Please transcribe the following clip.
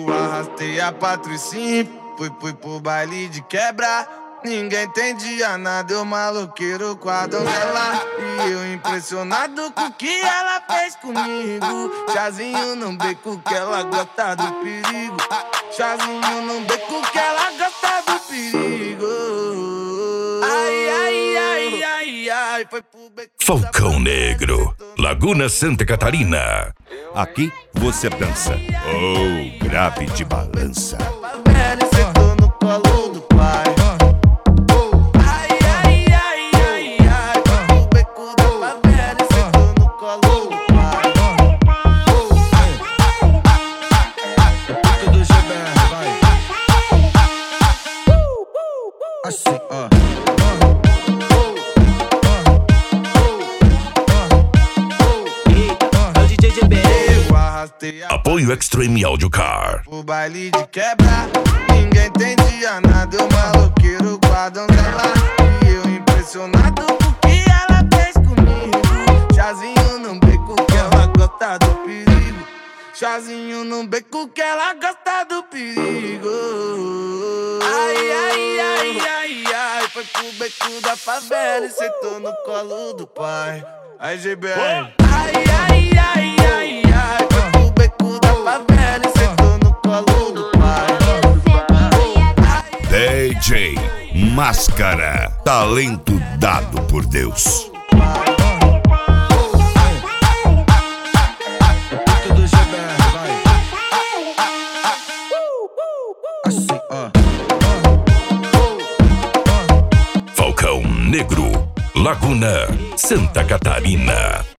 Eu arrastei a Patricinha, fui pro baile de quebra. Ninguém entendia nada, eu maloqueiro com a donzela. E eu impressionado com o que ela fez comigo. Chazinho no beco que ela gosta do perigo. Chazinho no beco que ela gosta do perigo. Ai, ai, ai, ai, ai, foi pro beco. Falcão Negro, Laguna, Santa Catarina. Aqui você dança. Oh, grave de balança. Ele sentou no colo do pai. Ai, ai, ai, ai, ai, foi pro beco da favela e sentou no colo do pai. Tudo GBR, vai. Assim, ó. Apoio Extreme Audio Car. O baile de quebra, ninguém entendia nada. Eu maloqueiro com a donzela. E eu impressionado com o que ela fez comigo. Chazinho no beco que ela gosta do perigo. Chazinho no beco que ela gosta do perigo. Ai, ai, ai, ai, ai, foi pro beco da favela e sentou no colo do pai. Aí, GBR. Ai, ai, ai, ai, ai, foi pro beco da favela e sentou no colo do pai. DJ Máscara, talento dado por Deus. Tudo GBR, vai. Assim, ó. Falcão Negro, Laguna, Santa Catarina.